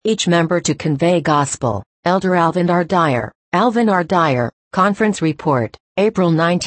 each member to convey gospel. Elder Alvin R. Dyer. Alvin R. Dyer, Conference Report, April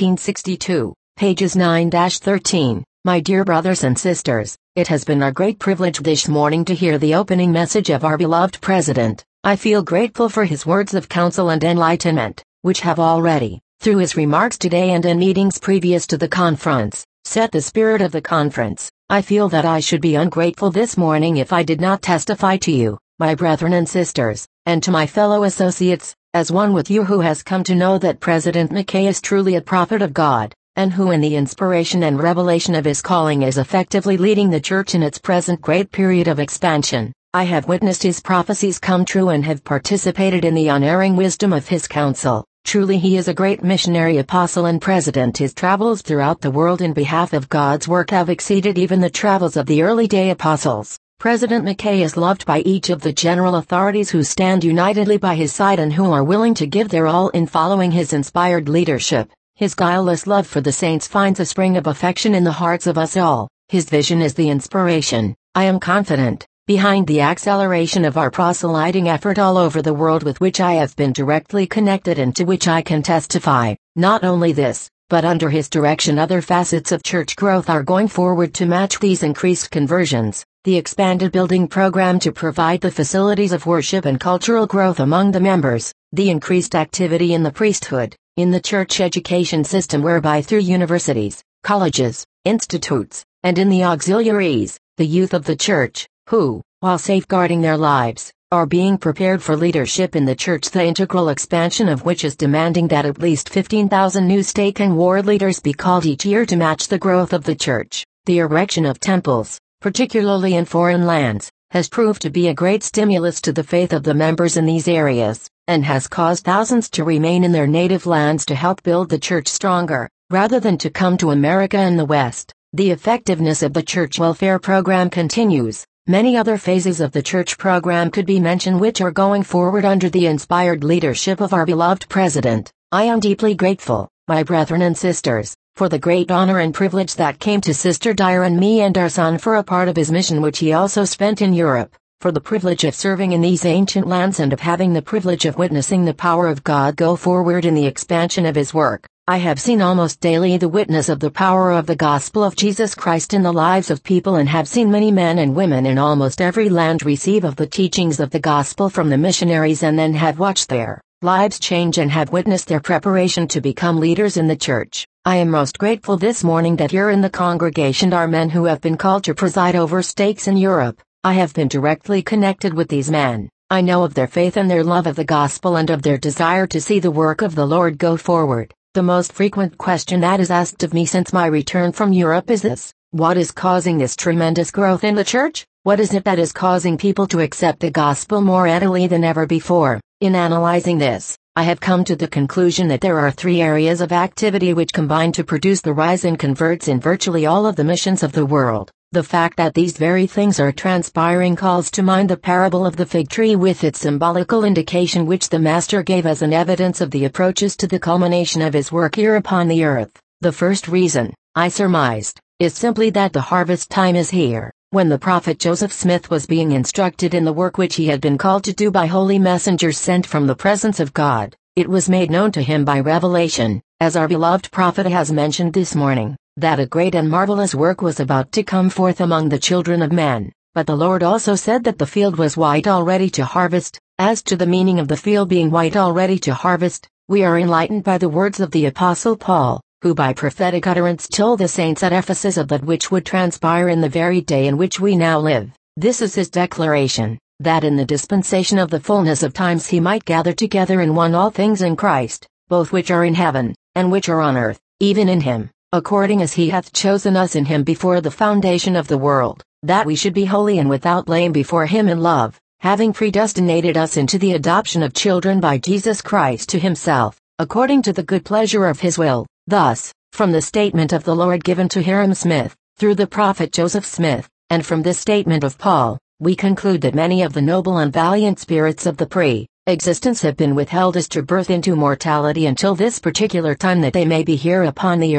1962, pages 9-13. My dear brothers and sisters, it has been our great privilege this morning to hear the opening message of our beloved President. I feel grateful for his words of counsel and enlightenment, which have already, through his remarks today and in meetings previous to the conference, set the spirit of the conference. I feel that I should be ungrateful this morning if I did not testify to you, my brethren and sisters, and to my fellow associates, as one with you who has come to know that President McKay is truly a prophet of God, and who in the inspiration and revelation of his calling is effectively leading the church in its present great period of expansion. I have witnessed his prophecies come true and have participated in the unerring wisdom of his counsel. Truly he is a great missionary apostle and president. His travels throughout the world in behalf of God's work have exceeded even the travels of the early day apostles. President McKay is loved by each of the general authorities who stand unitedly by his side and who are willing to give their all in following his inspired leadership. His guileless love for the saints finds a spring of affection in the hearts of us all. His vision is the inspiration, I am confident, behind the acceleration of our proselyting effort all over the world with which I have been directly connected and to which I can testify. Not only this, but under his direction other facets of church growth are going forward to match these increased conversions. The expanded building program to provide the facilities of worship and cultural growth among the members, the increased activity in the priesthood, in the church education system whereby through universities, colleges, institutes, and in the auxiliaries, the youth of the church, who, while safeguarding their lives, are being prepared for leadership in the church, the integral expansion of which is demanding that at least 15,000 new stake and ward leaders be called each year to match the growth of the church. The erection of temples, particularly in foreign lands, has proved to be a great stimulus to the faith of the members in these areas, and has caused thousands to remain in their native lands to help build the church stronger, rather than to come to America and the West. The effectiveness of the church welfare program continues. Many other phases of the church program could be mentioned which are going forward under the inspired leadership of our beloved President. I am deeply grateful, my brethren and sisters, for the great honor and privilege that came to Sister Dyer and me and our son for a part of his mission which he also spent in Europe, for the privilege of serving in these ancient lands and of having the privilege of witnessing the power of God go forward in the expansion of his work. I have seen almost daily the witness of the power of the gospel of Jesus Christ in the lives of people and have seen many men and women in almost every land receive of the teachings of the gospel from the missionaries and then have watched their lives change and have witnessed their preparation to become leaders in the church. I am most grateful this morning that here in the congregation are men who have been called to preside over stakes in Europe. I have been directly connected with these men. I know of their faith and their love of the gospel and of their desire to see the work of the Lord go forward. The most frequent question that is asked of me since my return from Europe is this: what is causing this tremendous growth in the church? What is it that is causing people to accept the gospel more readily than ever before? In analyzing this, I have come to the conclusion that there are three areas of activity which combine to produce the rise in converts in virtually all of the missions of the world. The fact that these very things are transpiring calls to mind the parable of the fig tree with its symbolical indication which the Master gave as an evidence of the approaches to the culmination of his work here upon the earth. The first reason, I surmised, is simply that the harvest time is here. When the prophet Joseph Smith was being instructed in the work which he had been called to do by holy messengers sent from the presence of God, it was made known to him by revelation, as our beloved prophet has mentioned this morning, that a great and marvelous work was about to come forth among the children of men. But the Lord also said that the field was white already to harvest. As to the meaning of the field being white already to harvest, we are enlightened by the words of the Apostle Paul, who by prophetic utterance told the saints at Ephesus of that which would transpire in the very day in which we now live. This is his declaration, that in the dispensation of the fullness of times he might gather together in one all things in Christ, both which are in heaven, and which are on earth, even in him, according as he hath chosen us in him before the foundation of the world, that we should be holy and without blame before him in love, having predestinated us into the adoption of children by Jesus Christ to himself, according to the good pleasure of his will. Thus, from the statement of the Lord given to Hyrum Smith, through the prophet Joseph Smith, and from this statement of Paul, we conclude that many of the noble and valiant spirits of the pre-existence have been withheld as to birth into mortality until this particular time that they may be here upon the earth.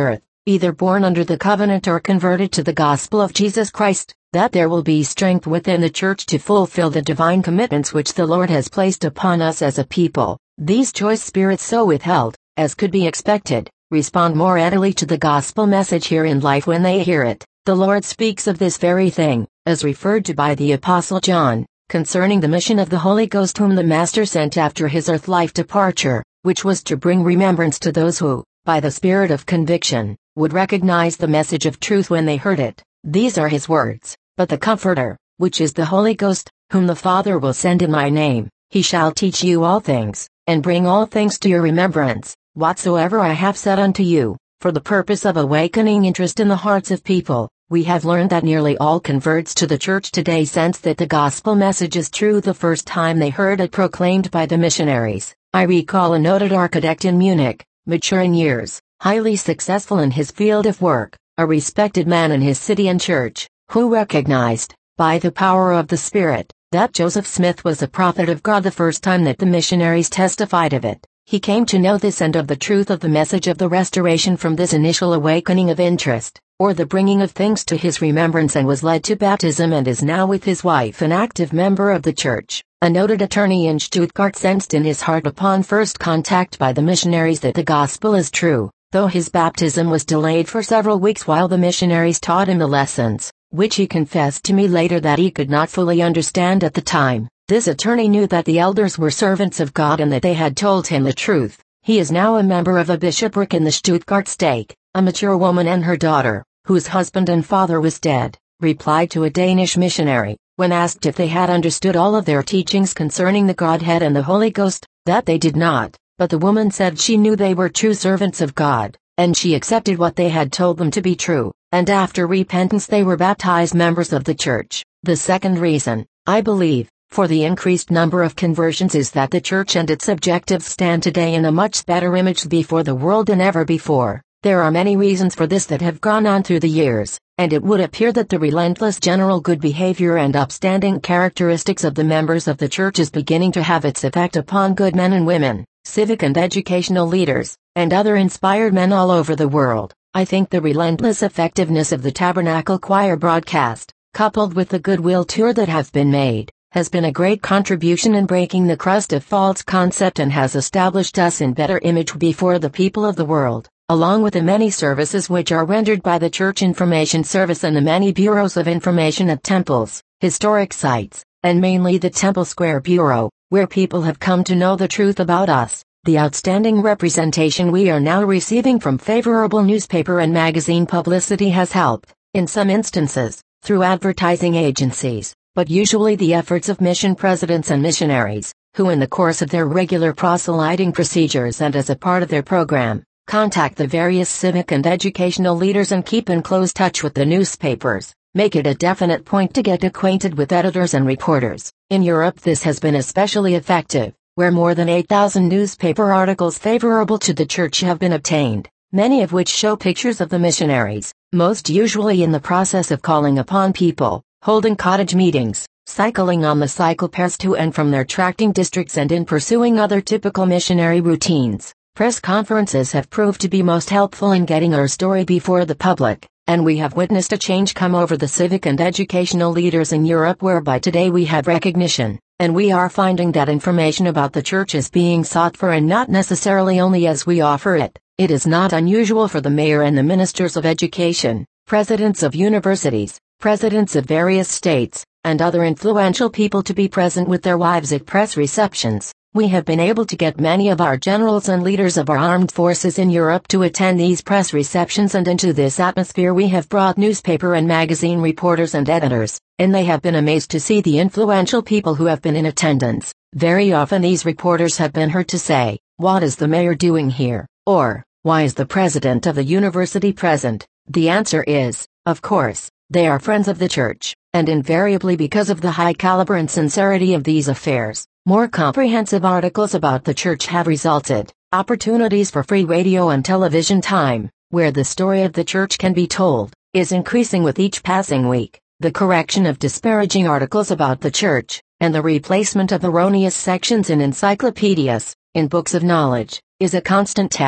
either born under the covenant or converted to the gospel of Jesus Christ, that there will be strength within the church to fulfill the divine commitments which the Lord has placed upon us as a people. These choice spirits, so withheld, as could be expected, respond more readily to the gospel message here in life when they hear it. The Lord speaks of this very thing, as referred to by the Apostle John, concerning the mission of the Holy Ghost whom the Master sent after his earth-life departure, which was to bring remembrance to those who, by the Spirit of conviction, would recognize the message of truth when they heard it. These are his words. But the Comforter, which is the Holy Ghost, whom the Father will send in my name, he shall teach you all things, and bring all things to your remembrance, whatsoever I have said unto you. For the purpose of awakening interest in the hearts of people, we have learned that nearly all converts to the church today sense that the gospel message is true the first time they heard it proclaimed by the missionaries. I recall a noted architect in Munich, mature in years, highly successful in his field of work, a respected man in his city and church, who recognized, by the power of the Spirit, that Joseph Smith was a prophet of God the first time that the missionaries testified of it. He came to know this and of the truth of the message of the restoration from this initial awakening of interest, or the bringing of things to his remembrance, and was led to baptism and is now with his wife an active member of the church. A noted attorney in Stuttgart sensed in his heart upon first contact by the missionaries that the gospel is true, though his baptism was delayed for several weeks while the missionaries taught him the lessons, which he confessed to me later that he could not fully understand at the time. This attorney knew that the elders were servants of God and that they had told him the truth. He is now a member of a bishopric in the Stuttgart stake. A mature woman and her daughter, whose husband and father was dead, replied to a Danish missionary, when asked if they had understood all of their teachings concerning the Godhead and the Holy Ghost, that they did not, but the woman said she knew they were true servants of God, and she accepted what they had told them to be true, and after repentance they were baptized members of the church. The second reason, I believe, for the increased number of conversions is that the church and its objectives stand today in a much better image before the world than ever before. There are many reasons for this that have gone on through the years, and it would appear that the relentless general good behavior and upstanding characteristics of the members of the church is beginning to have its effect upon good men and women, civic and educational leaders, and other inspired men all over the world. I think the relentless effectiveness of the Tabernacle Choir broadcast, coupled with the goodwill tour that have been made, has been a great contribution in breaking the crust of false concept and has established us in better image before the people of the world, along with the many services which are rendered by the Church Information Service and the many bureaus of information at temples, historic sites, and mainly the Temple Square Bureau, where people have come to know the truth about us. The outstanding representation we are now receiving from favorable newspaper and magazine publicity has helped, in some instances, through advertising agencies, but usually the efforts of mission presidents and missionaries, who in the course of their regular proselyting procedures and as a part of their program, contact the various civic and educational leaders and keep in close touch with the newspapers, make it a definite point to get acquainted with editors and reporters. In Europe this has been especially effective, where more than 8,000 newspaper articles favorable to the church have been obtained, many of which show pictures of the missionaries, most usually in the process of calling upon people, holding cottage meetings, cycling on the cycle paths to and from their tracting districts, and in pursuing other typical missionary routines. Press conferences have proved to be most helpful in getting our story before the public, and we have witnessed a change come over the civic and educational leaders in Europe whereby today we have recognition, and we are finding that information about the church is being sought for and not necessarily only as we offer it. It is not unusual for the mayor and the ministers of education, presidents of universities, presidents of various states, and other influential people to be present with their wives at press receptions. We have been able to get many of our generals and leaders of our armed forces in Europe to attend these press receptions, and into this atmosphere we have brought newspaper and magazine reporters and editors, and they have been amazed to see the influential people who have been in attendance. Very often these reporters have been heard to say, "What is the mayor doing here?" or, "Why is the president of the university present?" The answer is, of course, they are friends of the church, and invariably because of the high caliber and sincerity of these affairs, more comprehensive articles about the church have resulted. Opportunities for free radio and television time, where the story of the church can be told, is increasing with each passing week. The correction of disparaging articles about the church, and the replacement of erroneous sections in encyclopedias, in books of knowledge, is a constant task.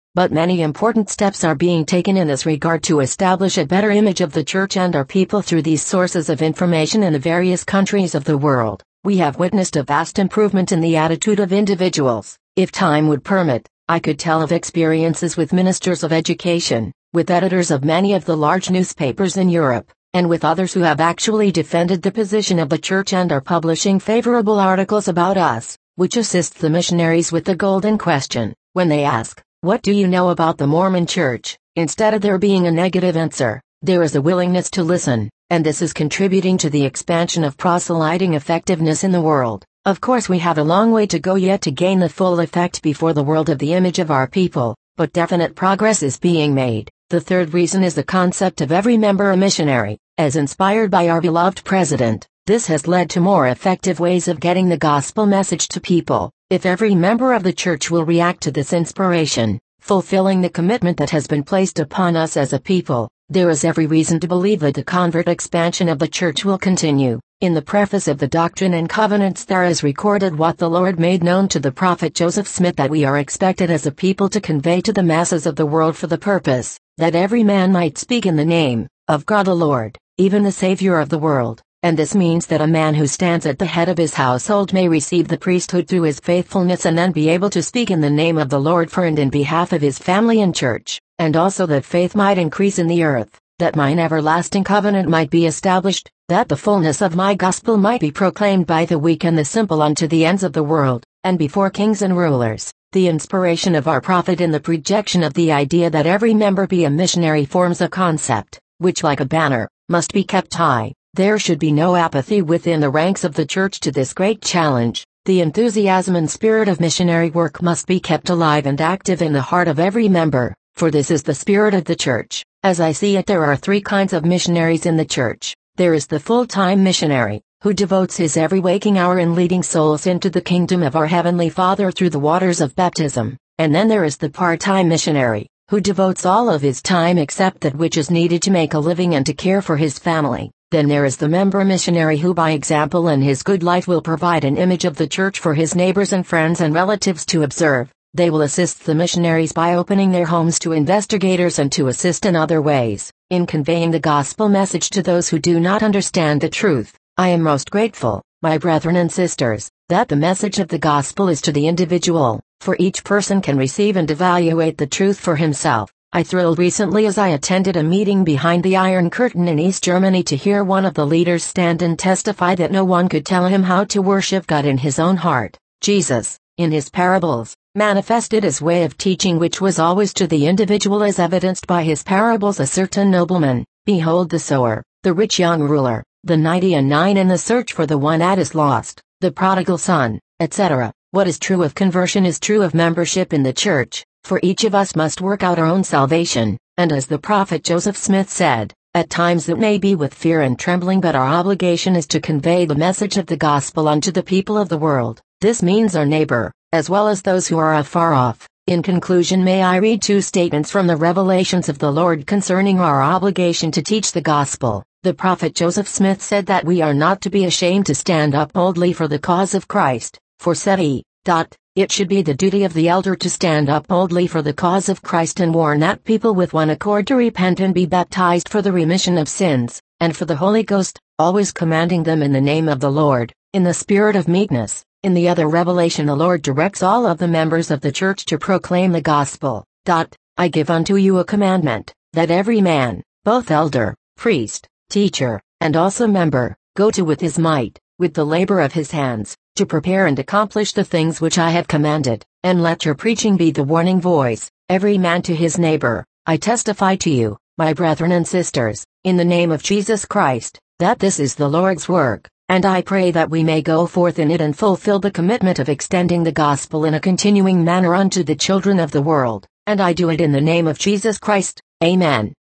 but many important steps are being taken in this regard to establish a better image of the Church and our people through these sources of information in the various countries of the world. We have witnessed a vast improvement in the attitude of individuals. If time would permit, I could tell of experiences with ministers of education, with editors of many of the large newspapers in Europe, and with others who have actually defended the position of the Church and are publishing favorable articles about us, which assists the missionaries with the golden question, when they ask, "What do you know about the Mormon Church?" Instead of there being a negative answer, there is a willingness to listen, and this is contributing to the expansion of proselyting effectiveness in the world. Of course, we have a long way to go yet to gain the full effect before the world of the image of our people, but definite progress is being made. The third reason is the concept of every member a missionary, as inspired by our beloved President. This has led to more effective ways of getting the gospel message to people. If every member of the Church will react to this inspiration, fulfilling the commitment that has been placed upon us as a people, there is every reason to believe that the convert expansion of the Church will continue. In the preface of the Doctrine and Covenants there is recorded what the Lord made known to the prophet Joseph Smith, that we are expected as a people to convey to the masses of the world for the purpose, that every man might speak in the name of God the Lord, even the Savior of the world. And this means that a man who stands at the head of his household may receive the priesthood through his faithfulness and then be able to speak in the name of the Lord for and in behalf of his family and church, and also that faith might increase in the earth, that mine everlasting covenant might be established, that the fullness of my gospel might be proclaimed by the weak and the simple unto the ends of the world, and before kings and rulers. The inspiration of our prophet in the projection of the idea that every member be a missionary forms a concept, which like a banner, must be kept high. There should be no apathy within the ranks of the Church to this great challenge. The enthusiasm and spirit of missionary work must be kept alive and active in the heart of every member, for this is the spirit of the Church. As I see it, there are three kinds of missionaries in the Church. There is the full-time missionary, who devotes his every waking hour in leading souls into the kingdom of our Heavenly Father through the waters of baptism. And then there is the part-time missionary, who devotes all of his time except that which is needed to make a living and to care for his family. Then there is the member missionary who by example and his good life will provide an image of the Church for his neighbors and friends and relatives to observe. They will assist the missionaries by opening their homes to investigators and to assist in other ways, in conveying the gospel message to those who do not understand the truth. I am most grateful, my brethren and sisters, that the message of the gospel is to the individual, for each person can receive and evaluate the truth for himself. I thrilled recently as I attended a meeting behind the Iron Curtain in East Germany to hear one of the leaders stand and testify that no one could tell him how to worship God in his own heart. Jesus, in his parables, manifested his way of teaching, which was always to the individual, as evidenced by his parables: a certain nobleman, behold the sower, the rich young ruler, the 99 in the search for the one that is lost, the prodigal son, etc. What is true of conversion is true of membership in the Church. For each of us must work out our own salvation, and as the prophet Joseph Smith said, at times it may be with fear and trembling, but our obligation is to convey the message of the gospel unto the people of the world. This means our neighbor, as well as those who are afar off. In conclusion, may I read two statements from the revelations of the Lord concerning our obligation to teach the gospel. The prophet Joseph Smith said that we are not to be ashamed to stand up boldly for the cause of Christ, for said he, "It should be the duty of the elder to stand up boldly for the cause of Christ and warn that people with one accord to repent and be baptized for the remission of sins, and for the Holy Ghost, always commanding them in the name of the Lord, in the spirit of meekness." In the other revelation the Lord directs all of the members of the Church to proclaim the gospel. "I give unto you a commandment, that every man, both elder, priest, teacher, and also member, go to with his might, with the labor of his hands, to prepare and accomplish the things which I have commanded, and let your preaching be the warning voice, every man to his neighbor. I testify to you, my brethren and sisters, in the name of Jesus Christ, that this is the Lord's work, and I pray that we may go forth in it and fulfill the commitment of extending the gospel in a continuing manner unto the children of the world, and I do it in the name of Jesus Christ. Amen."